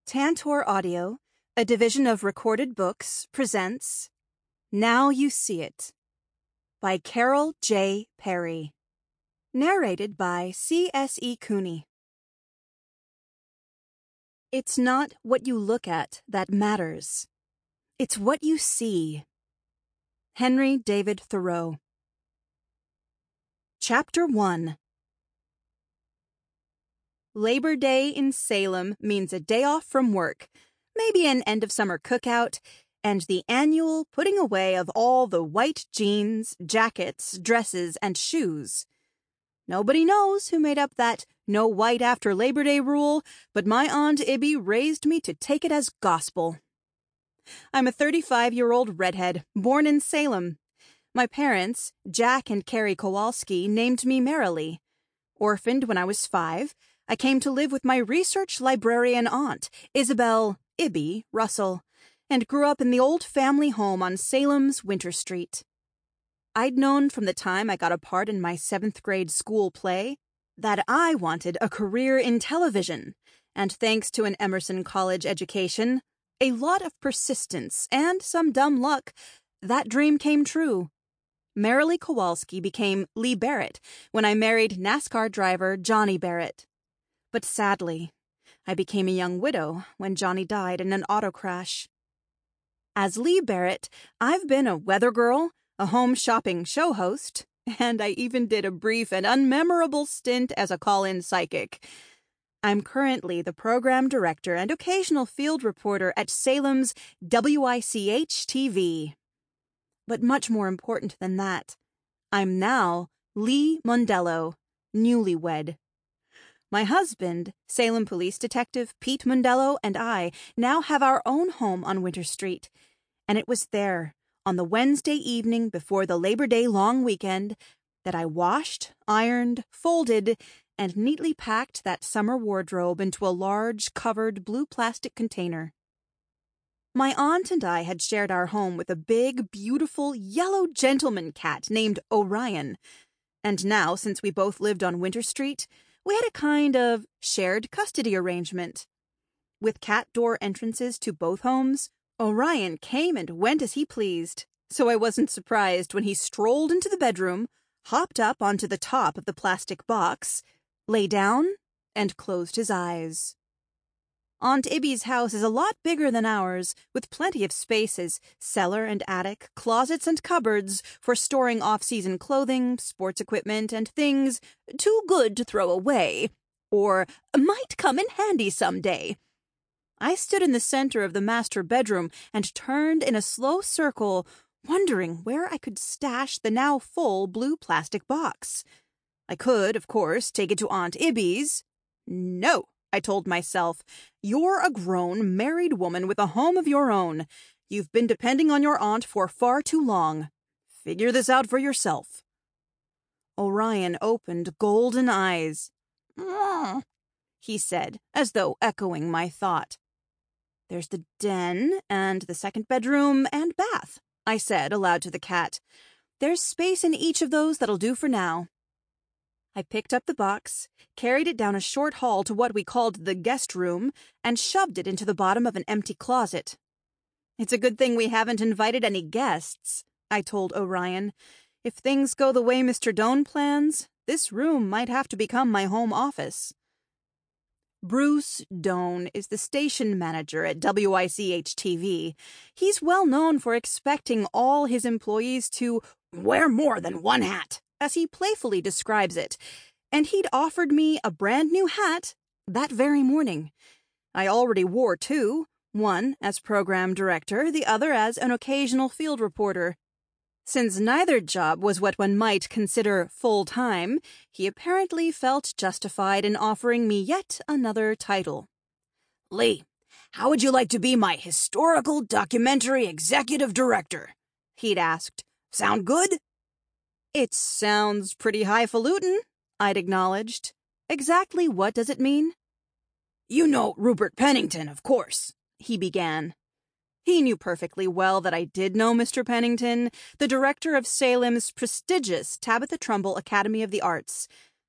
Tantor Audio, a division of Recorded Books, presents Now You See It by Carol J. Perry. Narrated by C.S.E. Cooney. It's not what you look at that matters. It's what you see. Henry David Thoreau. Chapter 1. Labor Day in Salem means a day off from work, maybe an end-of-summer cookout, and the annual putting away of all the white jeans, jackets, dresses, and shoes. Nobody knows who made up that no white after Labor Day rule, but my Aunt Ibby raised me to take it as gospel. I'm a 35-year-old redhead, born in Salem. My parents, Jack and Carrie Kowalski, named me Merrily. Orphaned when I was 5, I came to live with my research librarian aunt, Isabel Ibby Russell, and grew up in the old family home on Salem's Winter Street. I'd known from the time I got a part in my 7th grade school play that I wanted a career in television, and thanks to an Emerson College education, a lot of persistence, and some dumb luck, that dream came true. Merrily Kowalski became Lee Barrett when I married NASCAR driver Johnny Barrett. But sadly, I became a young widow when Johnny died in an auto crash. As Lee Barrett, I've been a weather girl, a home shopping show host, and I even did a brief and unmemorable stint as a call-in psychic. I'm currently the program director and occasional field reporter at Salem's WICH-TV. But much more important than that, I'm now Lee Mondello, newlywed. My husband, Salem Police Detective Pete Mondello, and I now have our own home on Winter Street, and it was there, on the Wednesday evening before the Labor Day long weekend, that I washed, ironed, folded, and neatly packed that summer wardrobe into a large, covered blue plastic container. My aunt and I had shared our home with a big, beautiful, yellow gentleman cat named Orion, and now, since we both lived on Winter Street, we had a kind of shared custody arrangement. With cat door entrances to both homes, Orion came and went as he pleased, so I wasn't surprised when he strolled into the bedroom, hopped up onto the top of the plastic box, lay down, and closed his eyes. Aunt Ibby's house is a lot bigger than ours, with plenty of spaces, cellar and attic, closets and cupboards for storing off-season clothing, sports equipment, and things too good to throw away, or might come in handy someday. I stood in the center of the master bedroom and turned in a slow circle, wondering where I could stash the now full blue plastic box. I could, of course, take it to Aunt Ibby's. No, I told myself, you're a grown, married woman with a home of your own. You've been depending on your aunt for far too long. Figure this out for yourself. Orion opened golden eyes. He said, as though echoing my thought. There's the den, and the second bedroom, and bath, I said aloud to the cat. There's space in each of those that'll do for now. I picked up the box, carried it down a short hall to what we called the guest room, and shoved it into the bottom of an empty closet. It's a good thing we haven't invited any guests, I told Orion. If things go the way Mr. Doane plans, this room might have to become my home office. Bruce Doane is the station manager at WICH-TV. He's well known for expecting all his employees to wear more than one hat, as he playfully describes it, and he'd offered me a brand new hat that very morning. I already wore 2, one as program director, the other as an occasional field reporter. Since neither job was what one might consider full-time, he apparently felt justified in offering me yet another title. Lee, how would you like to be my historical documentary executive director? He'd asked. Sound good? It sounds pretty highfalutin, I'd acknowledged. Exactly what does it mean? You know Rupert Pennington, of course, he began. He knew perfectly well that I did know Mr. Pennington, the director of Salem's prestigious Tabitha Trumbull Academy of the Arts.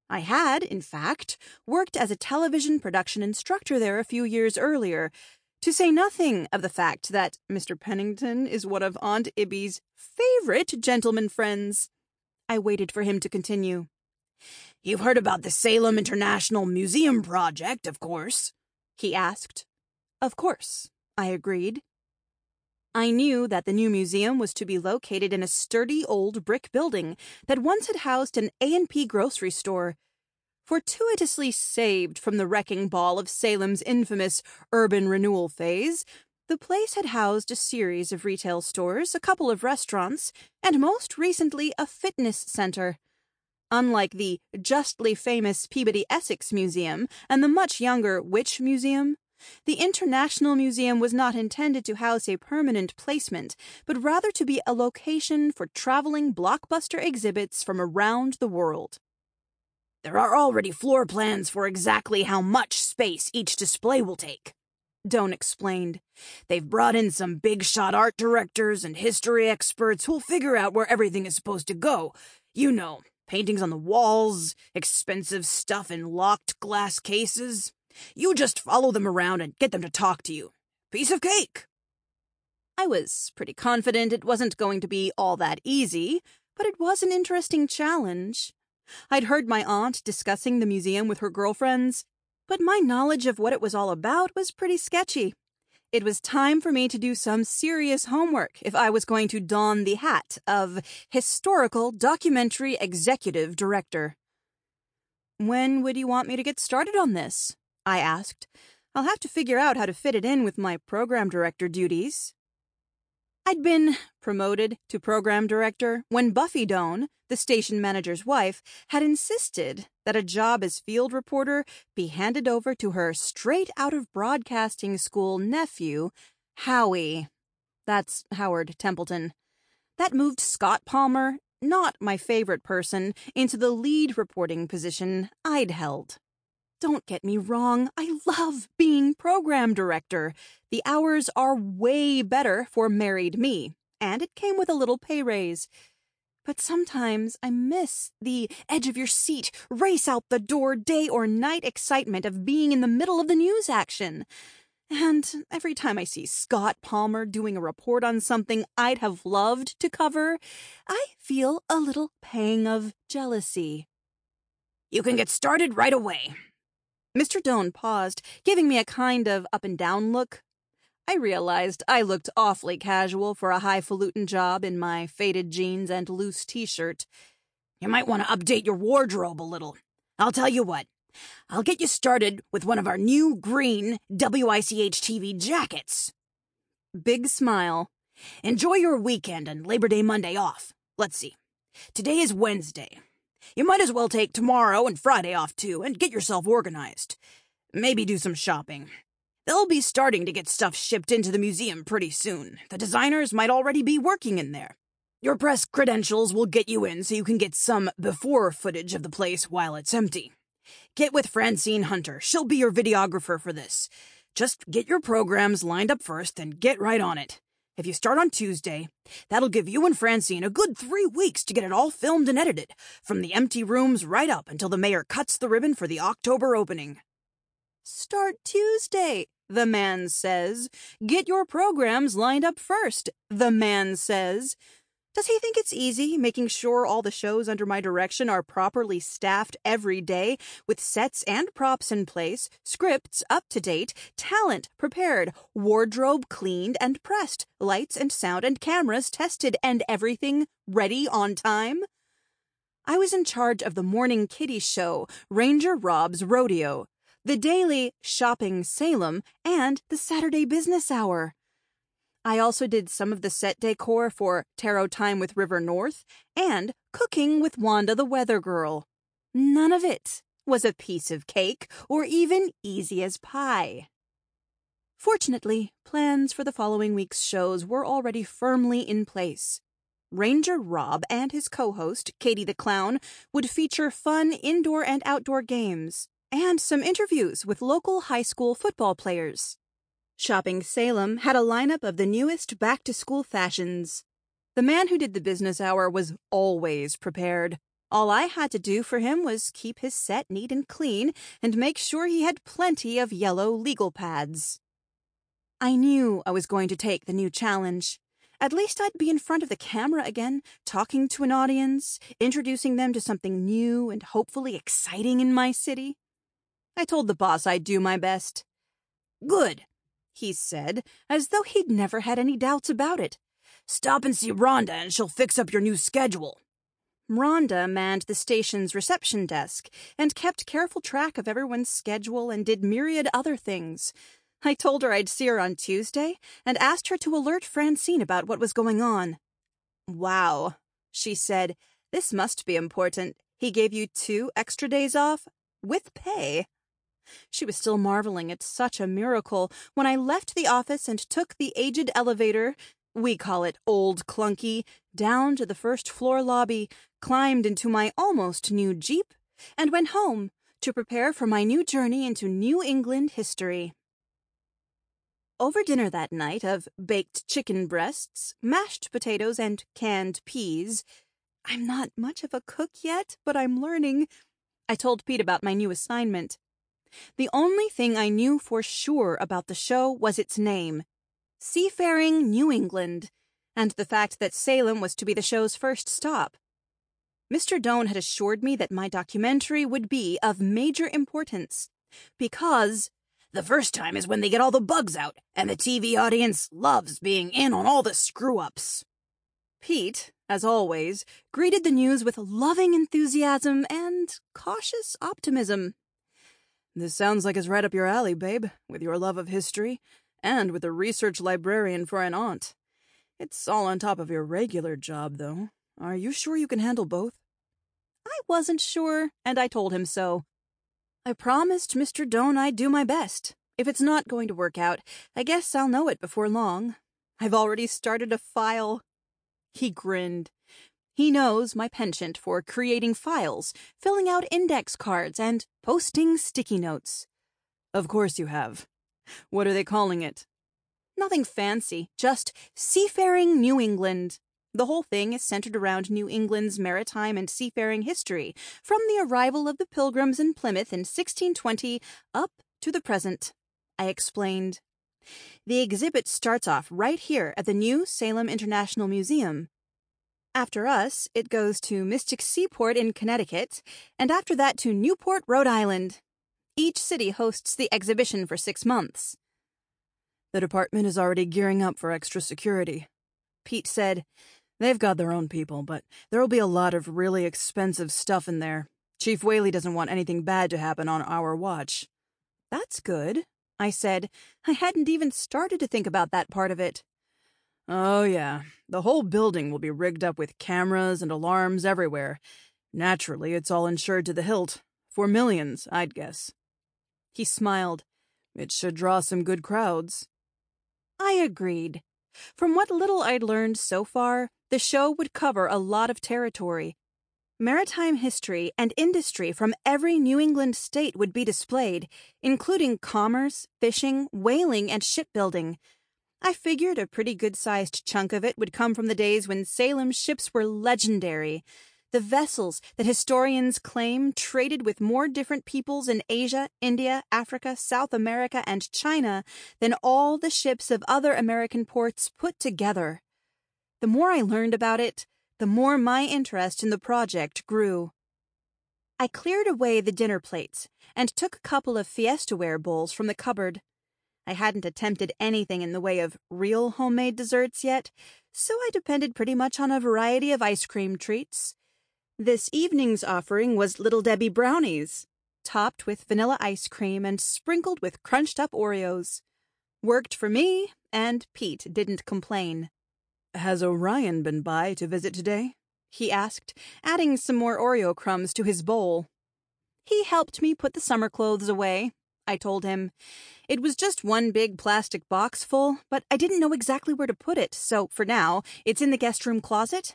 I had, in fact, worked as a television production instructor there a few years earlier, to say nothing of the fact that Mr. Pennington is one of Aunt Ibby's favorite gentleman friends. I waited for him to continue. "You've heard about the Salem International Museum project, of course?" he asked. Of course, I agreed. I knew that the new museum was to be located in a sturdy old brick building that once had housed an A&P grocery store. Fortuitously saved from the wrecking ball of Salem's infamous urban renewal phase, the place had housed a series of retail stores, a couple of restaurants, and most recently a fitness center. Unlike the justly famous Peabody Essex Museum and the much younger Witch Museum, the International Museum was not intended to house a permanent placement, but rather to be a location for traveling blockbuster exhibits from around the world. "There are already floor plans for exactly how much space each display will take," Doan explained. "They've brought in some big-shot art directors and history experts who'll figure out where everything is supposed to go. You know, paintings on the walls, expensive stuff in locked glass cases. You just follow them around and get them to talk to you. Piece of cake." I was pretty confident it wasn't going to be all that easy, but it was an interesting challenge. I'd heard my aunt discussing the museum with her girlfriends, but my knowledge of what it was all about was pretty sketchy. It was time for me to do some serious homework if I was going to don the hat of Historical Documentary Executive Director. "When would you want me to get started on this?" I asked. "I'll have to figure out how to fit it in with my program director duties." I'd been promoted to program director when Buffy Doan, the station manager's wife, had insisted that a job as field reporter be handed over to her straight-out-of-broadcasting school nephew, Howie. That's Howard Templeton. That moved Scott Palmer, not my favorite person, into the lead reporting position I'd held. Don't get me wrong, I love being program director. The hours are way better for married me, and it came with a little pay raise. But sometimes I miss the edge-of-your-seat, race-out-the-door, day-or-night excitement of being in the middle of the news action. And every time I see Scott Palmer doing a report on something I'd have loved to cover, I feel a little pang of jealousy. "You can get started right away." Mr. Doan paused, giving me a kind of up-and-down look. I realized I looked awfully casual for a highfalutin job in my faded jeans and loose t-shirt. "You might want to update your wardrobe a little. I'll tell you what. I'll get you started with one of our new green WICH-TV jackets." Big smile. "Enjoy your weekend and Labor Day Monday off. Let's see. Today is Wednesday. You might as well take tomorrow and Friday off, too, and get yourself organized. Maybe do some shopping. They'll be starting to get stuff shipped into the museum pretty soon. The designers might already be working in there. Your press credentials will get you in so you can get some before footage of the place while it's empty. Get with Francine Hunter. She'll be your videographer for this. Just get your programs lined up first and get right on it. If you start on Tuesday, that'll give you and Francine a good 3 weeks to get it all filmed and edited, from the empty rooms right up until the mayor cuts the ribbon for the October opening." "Start Tuesday," the man says. "Get your programs lined up first," the man says. Does he think it's easy making sure all the shows under my direction are properly staffed every day, with sets and props in place, scripts up to date, talent prepared, wardrobe cleaned and pressed, lights and sound and cameras tested, and everything ready on time? I was in charge of the morning kiddie show, Ranger Rob's Rodeo, the daily Shopping Salem, and the Saturday Business Hour. I also did some of the set decor for Tarot Time with River North and Cooking with Wanda the Weather Girl. None of it was a piece of cake or even easy as pie. Fortunately, plans for the following week's shows were already firmly in place. Ranger Rob and his co-host, Katie the Clown, would feature fun indoor and outdoor games and some interviews with local high school football players. Shopping Salem had a lineup of the newest back-to-school fashions. The man who did the business hour was always prepared. All I had to do for him was keep his set neat and clean and make sure he had plenty of yellow legal pads. I knew I was going to take the new challenge. At least I'd be in front of the camera again, talking to an audience, introducing them to something new and hopefully exciting in my city. I told the boss I'd do my best. "Good," he said, as though he'd never had any doubts about it. "Stop and see Rhonda and she'll fix up your new schedule." Rhonda manned the station's reception desk and kept careful track of everyone's schedule and did myriad other things. I told her I'd see her on Tuesday and asked her to alert Francine about what was going on. "Wow," she said. "This must be important. He gave you 2 extra days off? With pay." She was still marveling at such a miracle when I left the office and took the aged elevator, we call it Old Clunky, down to the first-floor lobby, climbed into my almost new Jeep, and went home to prepare for my new journey into New England history. Over dinner that night of baked chicken breasts, mashed potatoes, and canned peas, I'm not much of a cook yet, but I'm learning. I told Pete about my new assignment. The only thing I knew for sure about the show was its name, Seafaring New England, and the fact that Salem was to be the show's first stop. Mr. Doan had assured me that my documentary would be of major importance, because the first time is when they get all the bugs out, and the TV audience loves being in on all the screw-ups. Pete, as always, greeted the news with loving enthusiasm and cautious optimism. "This sounds like it's right up your alley, babe, with your love of history, and with a research librarian for an aunt. It's all on top of your regular job, though. Are you sure you can handle both?" I wasn't sure, and I told him so. I promised Mr. Doan I'd do my best. If it's not going to work out, I guess I'll know it before long. I've already started a file. He grinned. He knows my penchant for creating files, filling out index cards, and posting sticky notes. "Of course you have. What are they calling it?" "Nothing fancy, just Seafaring New England. The whole thing is centered around New England's maritime and seafaring history, from the arrival of the Pilgrims in Plymouth in 1620 up to the present," I explained. "The exhibit starts off right here at the new Salem International Museum. After us, it goes to Mystic Seaport in Connecticut, and after that to Newport, Rhode Island. Each city hosts the exhibition for 6 months. "The department is already gearing up for extra security," Pete said. "They've got their own people, but there'll be a lot of really expensive stuff in there. Chief Whaley doesn't want anything bad to happen on our watch." "That's good," I said. I hadn't even started to think about that part of it. "Oh, yeah. The whole building will be rigged up with cameras and alarms everywhere. Naturally, it's all insured to the hilt. For millions, I'd guess." He smiled. "It should draw some good crowds." I agreed. From what little I'd learned so far, the show would cover a lot of territory. Maritime history and industry from every New England state would be displayed, including commerce, fishing, whaling, and shipbuilding. I figured a pretty good-sized chunk of it would come from the days when Salem's ships were legendary. The vessels that historians claim traded with more different peoples in Asia, India, Africa, South America, and China than all the ships of other American ports put together. The more I learned about it, the more my interest in the project grew. I cleared away the dinner plates and took a couple of Fiestaware bowls from the cupboard. I hadn't attempted anything in the way of real homemade desserts yet, so I depended pretty much on a variety of ice cream treats. This evening's offering was Little Debbie brownies, topped with vanilla ice cream and sprinkled with crunched-up Oreos. Worked for me, and Pete didn't complain. "Has Orion been by to visit today?" he asked, adding some more Oreo crumbs to his bowl. "He helped me put the summer clothes away," I told him. It was just one big plastic box full, but I didn't know exactly where to put it, so for now, it's in the guest room closet.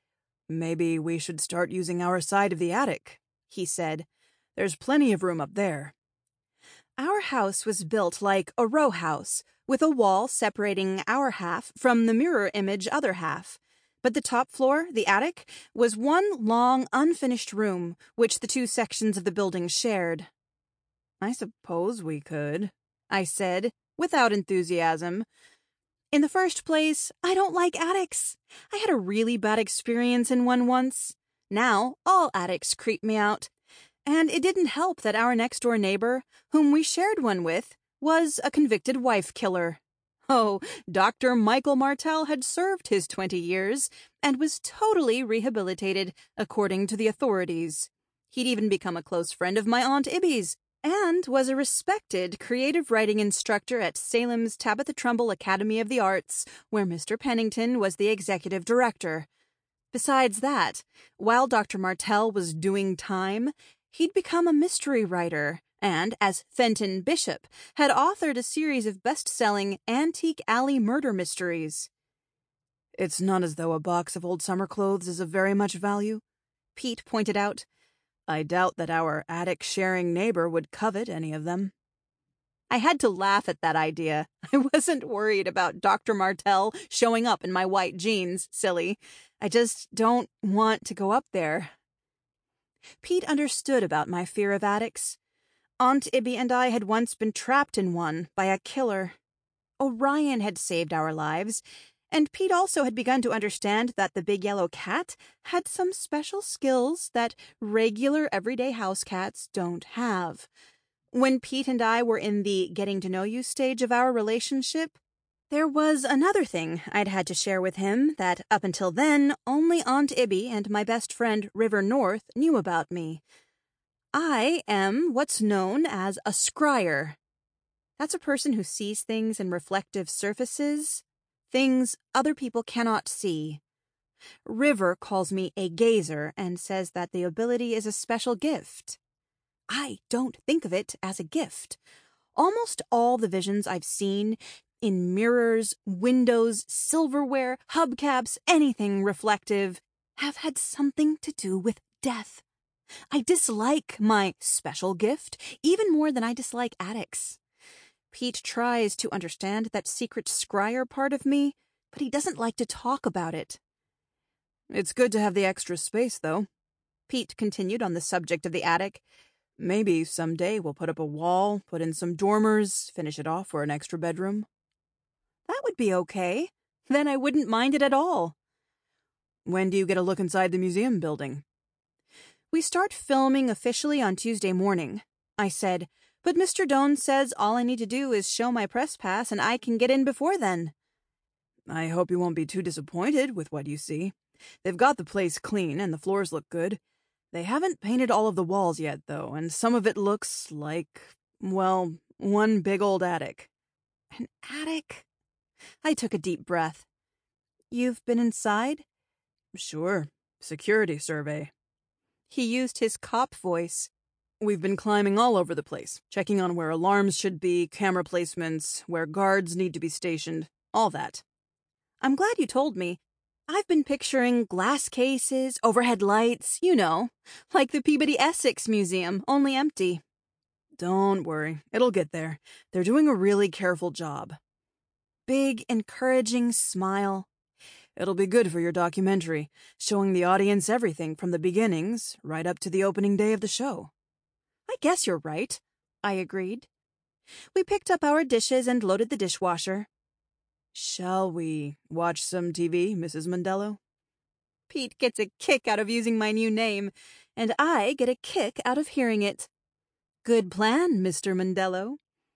"Maybe we should start using our side of the attic," he said. "There's plenty of room up there." Our house was built like a row house, with a wall separating our half from the mirror image other half. But the top floor, the attic, was one long, unfinished room, which the two sections of the building shared. "I suppose we could," I said, without enthusiasm. In the first place, I don't like attics. I had a really bad experience in one once. Now, all attics creep me out. And it didn't help that our next-door neighbor, whom we shared one with, was a convicted wife killer. Oh, Dr. Michael Martell had served his 20 years and was totally rehabilitated, according to the authorities. He'd even become a close friend of my Aunt Ibby's, and was a respected creative writing instructor at Salem's Tabitha Trumbull Academy of the Arts, where Mr. Pennington was the executive director. Besides that, while Dr. Martell was doing time, he'd become a mystery writer, and, as Fenton Bishop, had authored a series of best-selling Antique Alley murder mysteries. "It's not as though a box of old summer clothes is of very much value," Pete pointed out. "I doubt that our attic-sharing neighbor would covet any of them." I had to laugh at that idea. I wasn't worried about Dr. Martell showing up in my white jeans, silly. I just don't want to go up there. Pete understood about my fear of attics. Aunt Ibby and I had once been trapped in one by a killer. Orion had saved our lives, and Pete also had begun to understand that the big yellow cat had some special skills that regular everyday house cats don't have. When Pete and I were in the getting-to-know-you stage of our relationship, there was another thing I'd had to share with him that, up until then, only Aunt Ibby and my best friend River North knew about me. I am what's known as a scryer. That's a person who sees things in reflective surfaces, things other people cannot see. River calls me a gazer and says that the ability is a special gift. I don't think of it as a gift. Almost all the visions I've seen in mirrors, windows, silverware, hubcaps, anything reflective, have had something to do with death. I dislike my special gift even more than I dislike attics. Pete tries to understand that secret scryer part of me, but he doesn't like to talk about it. "It's good to have the extra space, though," Pete continued on the subject of the attic. "Maybe someday we'll put up a wall, put in some dormers, finish it off for an extra bedroom." That would be okay. Then I wouldn't mind it at all. "When do you get a look inside the museum building?" "We start filming officially on Tuesday morning," I said, "but Mr. Doane says all I need to do is show my press pass and I can get in before then." "I hope you won't be too disappointed with what you see. They've got the place clean and the floors look good. They haven't painted all of the walls yet, though, and some of it looks like, well, one big old attic." An attic? I took a deep breath. "You've been inside?" "Sure. Security survey." He used his cop voice. "We've been climbing all over the place, checking on where alarms should be, camera placements, where guards need to be stationed, all that." "I'm glad you told me. I've been picturing glass cases, overhead lights, you know, like the Peabody Essex Museum, only empty." "Don't worry, it'll get there. They're doing a really careful job." Big, encouraging smile. "It'll be good for your documentary, showing the audience everything from the beginnings right up to the opening day of the show." "I guess you're right," I agreed. We picked up our dishes and loaded the dishwasher. "Shall we watch some TV, Mrs. Mondello?" Pete gets a kick out of using my new name, and I get a kick out of hearing it. "Good plan, Mr. Mondello."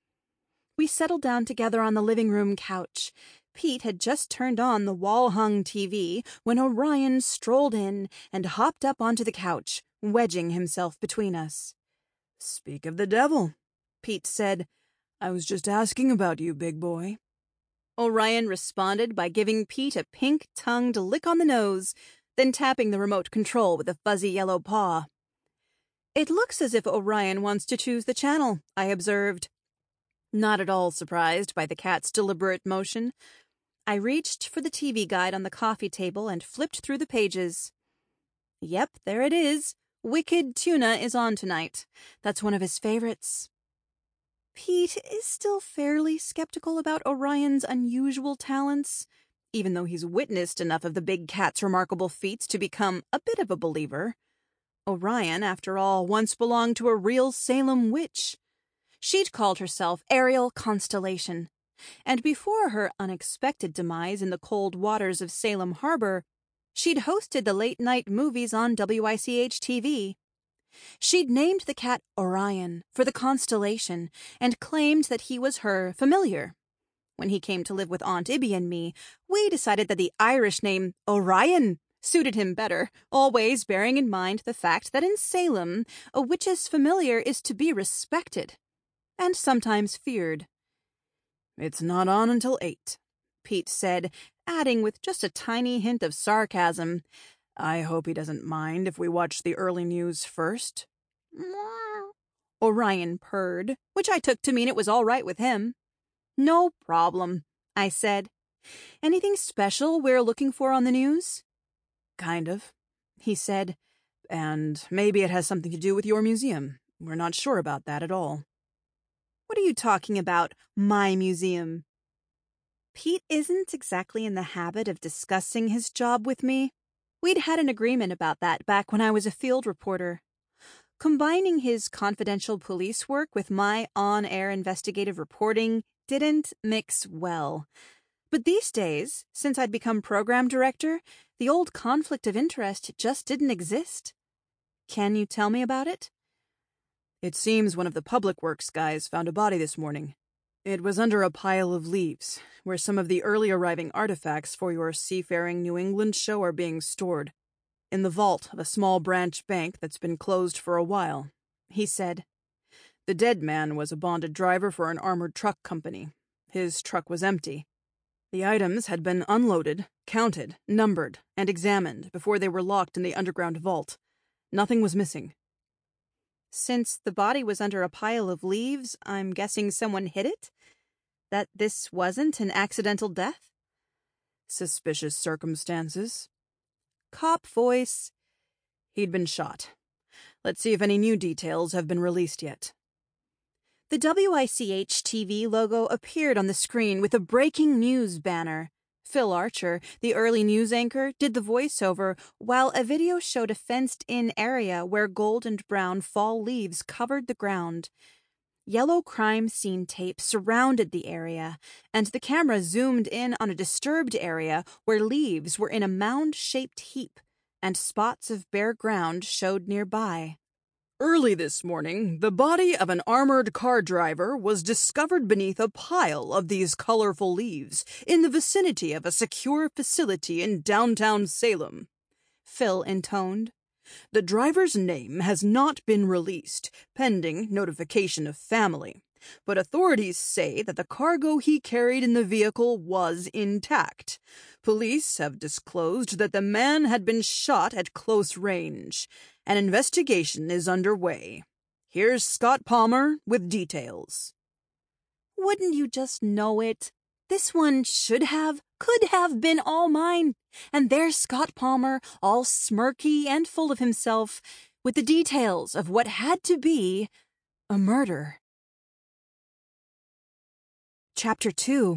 We settled down together on the living room couch. Pete had just turned on the wall-hung TV when Orion strolled in and hopped up onto the couch, wedging himself between us. "Speak of the devil," Pete said. "I was just asking about you, big boy." Orion responded by giving Pete a pink-tongued lick on the nose, then tapping the remote control with a fuzzy yellow paw. "It looks as if Orion wants to choose the channel," I observed. Not at all surprised by the cat's deliberate motion. I reached for the TV guide on the coffee table and flipped through the pages. Yep, there it is. Wicked Tuna is on tonight. That's one of his favorites. Pete is still fairly skeptical about Orion's unusual talents. even though he's witnessed enough of the big cat's remarkable feats to become a bit of a believer. Orion, after all, once belonged to a real Salem witch. She'd called herself Ariel Constellation, and before her unexpected demise in the cold waters of Salem Harbor, she'd hosted the late-night movies on WICH-TV. She'd named the cat Orion for the constellation and claimed that he was her familiar. When he came to live with Aunt Ibby and me, we decided that the Irish name Orion suited him better, always bearing in mind the fact that in Salem, a witch's familiar is to be respected, and sometimes feared. "It's not on until 8, Pete said, adding with just a tiny hint of sarcasm, "I hope he doesn't mind if we watch the early news first." Orion purred, which I took to mean it was all right with him. "No problem," I said. "Anything special we're looking for on the news?" "Kind of," he said. "And maybe it has something to do with your museum. We're not sure about that at all." "What are you talking about, my museum?" Pete isn't exactly in the habit of discussing his job with me. We'd had an agreement about that back when I was a field reporter. Combining his confidential police work with my on-air investigative reporting didn't mix well. But these days, since I'd become program director, the old conflict of interest just didn't exist. Can you tell me about it? "It seems one of the public works guys found a body this morning. It was under a pile of leaves, where some of the early arriving artifacts for your Seafaring New England show are being stored. In the vault of a small branch bank that's been closed for a while," he said. "The dead man was a bonded driver for an armored truck company. His truck was empty. The items had been unloaded, counted, numbered, and examined before they were locked in the underground vault. Nothing was missing." "Since the body was under a pile of leaves, I'm guessing someone hid it? That this wasn't an accidental death?" "Suspicious circumstances." Cop voice. "He'd been shot. Let's see if any new details have been released yet." The WICH-TV logo appeared on the screen with a breaking news banner. Phil Archer, the early news anchor, did the voiceover, while a video showed a fenced-in area where gold and brown fall leaves covered the ground. Yellow crime scene tape surrounded the area, and the camera zoomed in on a disturbed area where leaves were in a mound-shaped heap, and spots of bare ground showed nearby. "Early this morning, the body of an armored car driver was discovered beneath a pile of these colorful leaves in the vicinity of a secure facility in downtown Salem," Phil intoned. "The driver's name has not been released, pending notification of family, but authorities say that the cargo he carried in the vehicle was intact. Police have disclosed that the man had been shot at close range. An investigation is underway. Here's Scott Palmer with details." Wouldn't you just know it? This one could have been all mine. And there's Scott Palmer, all smirky and full of himself, with the details of what had to be a murder. Chapter 2.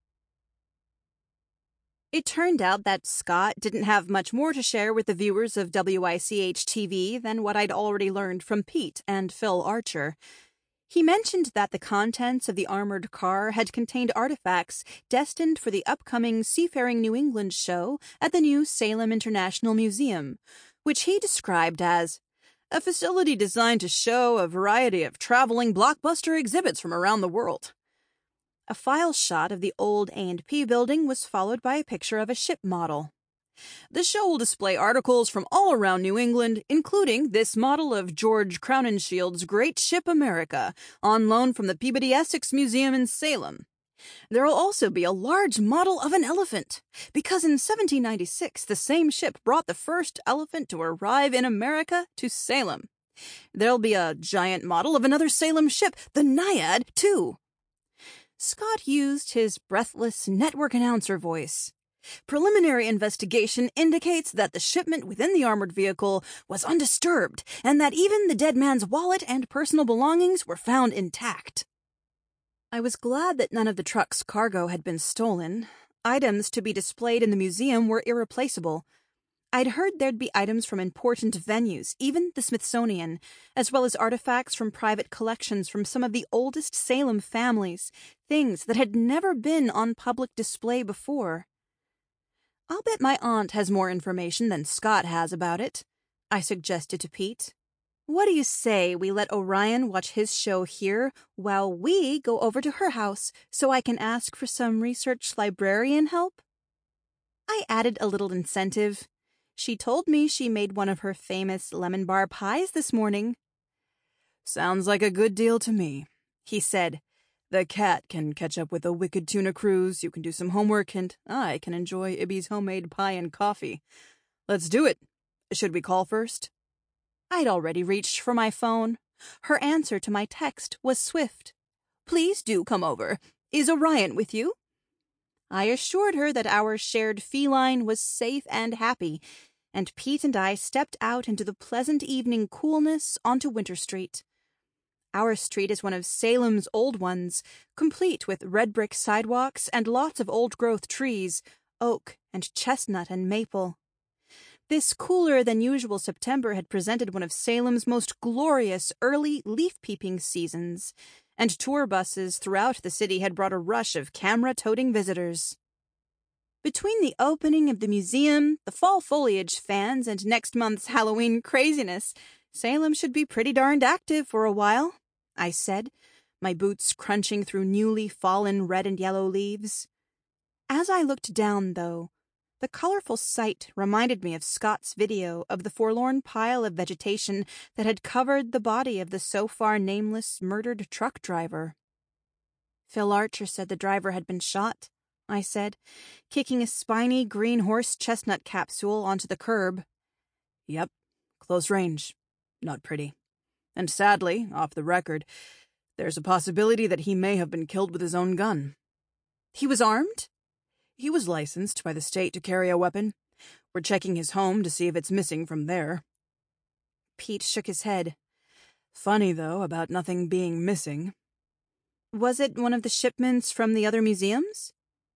It turned out that Scott didn't have much more to share with the viewers of WICH-TV than what I'd already learned from Pete and Phil Archer. He mentioned that the contents of the armored car had contained artifacts destined for the upcoming Seafaring New England show at the new Salem International Museum, which he described as a facility designed to show a variety of traveling blockbuster exhibits from around the world. A file shot of the old A&P building was followed by a picture of a ship model. "The show will display articles from all around New England, including this model of George Crownenshield's great ship America, on loan from the Peabody Essex Museum in Salem. There will also be a large model of an elephant, because in 1796 the same ship brought the first elephant to arrive in America to Salem. There'll be a giant model of another Salem ship, the Naiad, too." Scott used his breathless network announcer voice. "Preliminary investigation indicates that the shipment within the armored vehicle was undisturbed, and that even the dead man's wallet and personal belongings were found intact." I was glad that none of the truck's cargo had been stolen. Items to be displayed in the museum were irreplaceable. I'd heard there'd be items from important venues, even the Smithsonian, as well as artifacts from private collections from some of the oldest Salem families, things that had never been on public display before. "I'll bet my aunt has more information than Scott has about it," I suggested to Pete. "What do you say we let Orion watch his show here while we go over to her house so I can ask for some research librarian help?" I added a little incentive. She told me she made one of her famous lemon bar pies this morning. "Sounds like a good deal to me," he said. "The cat can catch up with a wicked tuna cruise, you can do some homework, and I can enjoy Ibby's homemade pie and coffee. Let's do it. Should we call first?" I'd already reached for my phone. Her answer to my text was swift. "Please do come over. Is Orion with you?" I assured her that our shared feline was safe and happy, and Pete and I stepped out into the pleasant evening coolness onto Winter Street. Our street is one of Salem's old ones, complete with red brick sidewalks and lots of old-growth trees, oak and chestnut and maple. This cooler-than-usual September had presented one of Salem's most glorious early leaf-peeping seasons, and tour buses throughout the city had brought a rush of camera-toting visitors. Between the opening of the museum, the fall foliage fans, and next month's Halloween craziness, Salem should be pretty darned active for a while, I said, my boots crunching through newly fallen red and yellow leaves. As I looked down, though, the colorful sight reminded me of Scott's video of the forlorn pile of vegetation that had covered the body of the so far nameless murdered truck driver. "Phil Archer said the driver had been shot," I said, kicking a spiny green horse chestnut capsule onto the curb. "Yep, close range. Not pretty. And sadly, off the record, there's a possibility that he may have been killed with his own gun." "He was armed?" "He was licensed by the state to carry a weapon. We're checking his home to see if it's missing from there." Pete shook his head. "Funny, though, about nothing being missing." "Was it one of the shipments from the other museums?"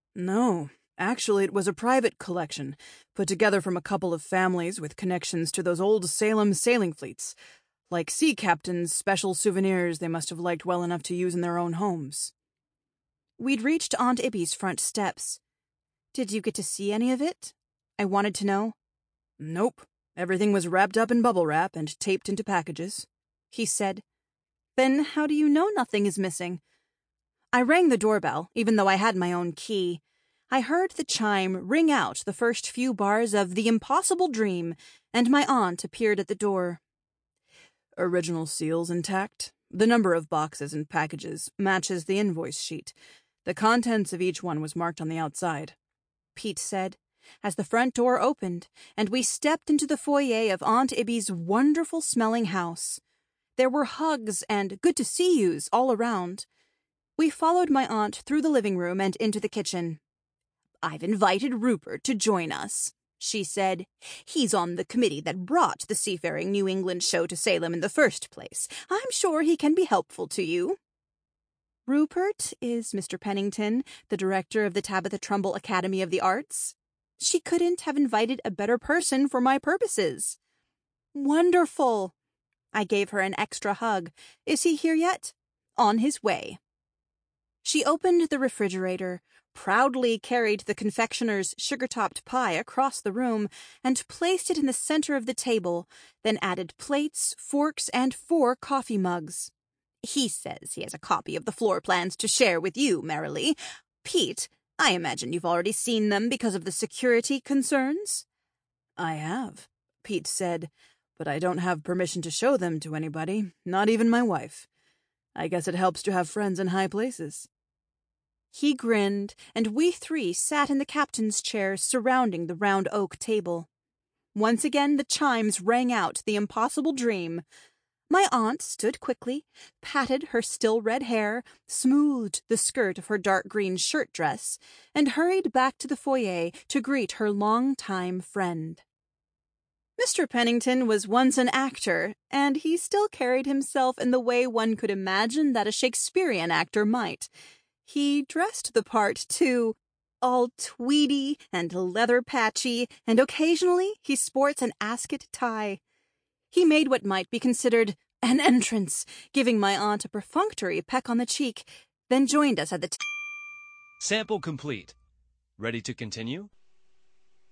"No. Actually, it was a private collection, put together from a couple of families with connections to those old Salem sailing fleets. Like sea captains' special souvenirs they must have liked well enough to use in their own homes." We'd reached Aunt Ibby's front steps. "Did you get to see any of it?" I wanted to know. "Nope. Everything was wrapped up in bubble wrap and taped into packages," he said. "Then how do you know nothing is missing?" I rang the doorbell, even though I had my own key. I heard the chime ring out the first few bars of The Impossible Dream, and my aunt appeared at the door. "Original seals intact. The number of boxes and packages matches the invoice sheet. The contents of each one was marked on the outside," Pete said, as the front door opened, and we stepped into the foyer of Aunt Ibby's wonderful-smelling house. There were hugs and good-to-see-yous all around. We followed my aunt through the living room and into the kitchen. "I've invited Rupert to join us," she said. "He's on the committee that brought the Seafaring New England show to Salem in the first place. I'm sure he can be helpful to you." "Rupert is Mr. Pennington, the director of the Tabitha Trumbull Academy of the Arts. She couldn't have invited a better person for my purposes." "Wonderful." I gave her an extra hug. "Is he here yet?" "On his way." She opened the refrigerator, proudly carried the confectioner's sugar-topped pie across the room, and placed it in the center of the table, then added plates, forks, and 4 coffee mugs. "He says he has a copy of the floor plans to share with you, Marilee. Pete, I imagine you've already seen them because of the security concerns?" "I have," Pete said, "but I don't have permission to show them to anybody, not even my wife. I guess it helps to have friends in high places." He grinned, and we 3 sat in the captain's chairs surrounding the round oak table. Once again the chimes rang out The Impossible Dream. My aunt stood quickly, patted her still red hair, smoothed the skirt of her dark green shirt dress, and hurried back to the foyer to greet her long-time friend. Mr. Pennington was once an actor, and he still carried himself in the way one could imagine that a Shakespearean actor might. He dressed the part, too. all tweedy and leather patchy, and occasionally he sports an ascot tie. He made what might be considered an entrance, giving my aunt a perfunctory peck on the cheek, then joined us at the Sample complete. Ready to continue?